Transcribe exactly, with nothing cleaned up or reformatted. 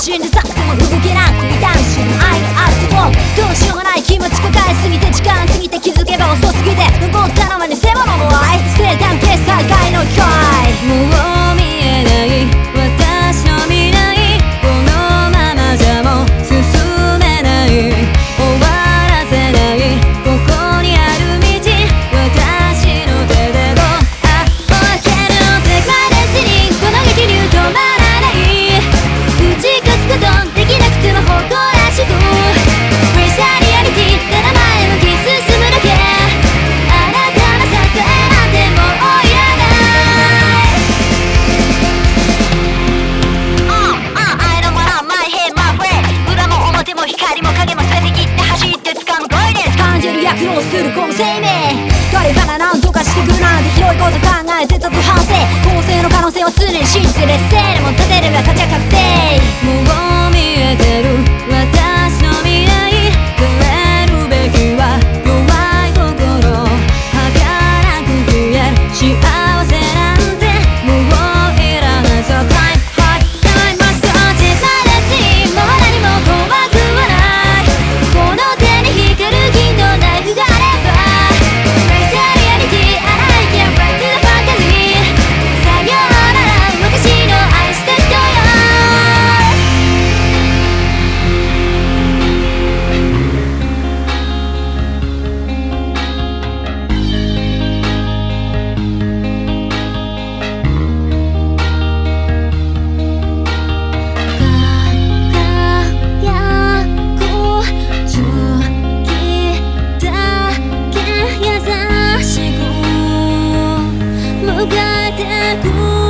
死んでさくても動けなくて痛むし愛があるとどうしようもない気持ち抱えすぎて時間過ぎて気づけば遅すぎて無謀ったのは偽物の愛生誕決済界の恋もう見えない私の未来このままじゃもう進めない終わらせないここにある道私の手でもあっ開けるの手までにこの激流止まらない打ち勝つことできなくても誇らしく Raise a reality ただ前向き進むだけあなたの支えなんてもういらない Oh, oh, I don't wanna my head my way 裏も表も光も影も捨てて切って走って掴む声です感じる躍動するこの生命誰かが何とかしてくなんて広いこと考えてたと反省構成の可能性を常に信じて劣勢でも立てれば勝ちゃ確定もう見えてる私の未来変えるべきは弱い心儚く消える幸せなんてもういらない So time hard time must go 小さなしもう何も怖くはないこの手に光る金のナイフがあれば Raise a reality and I can fight to the fantasy さようなら昔の愛した人よ輝く月だけ優しく迎えてく